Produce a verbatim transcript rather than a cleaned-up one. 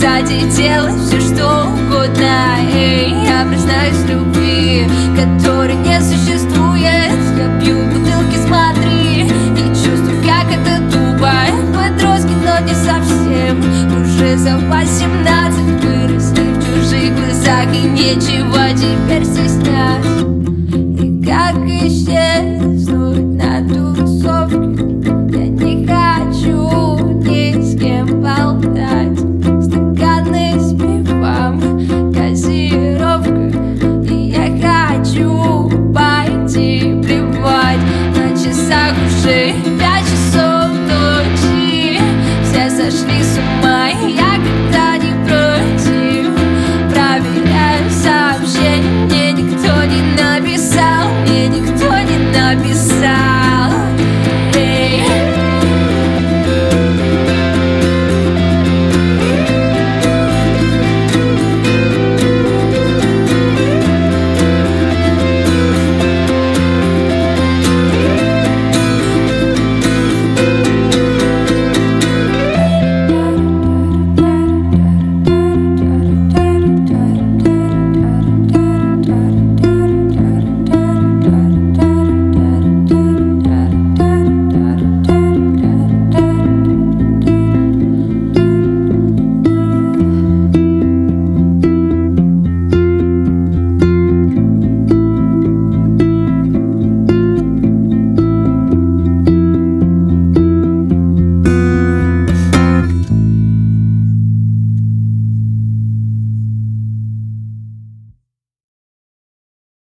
кстати, делать все что угодно. Эй, я признаюсь в любви, которой не существует. Я пью бутылки, смотри, и чувствую, как это тупо. Подростки, но не совсем. Уже за восемнадцать, выросли в чужих глазах, и нечего теперь стесняться. И как исчезнуть на тусовке? Я не хочу ни с кем болтать. Стаканы с пивом, газировка, и я хочу пойти плевать. На часах уже пять часов ночи, все сошли с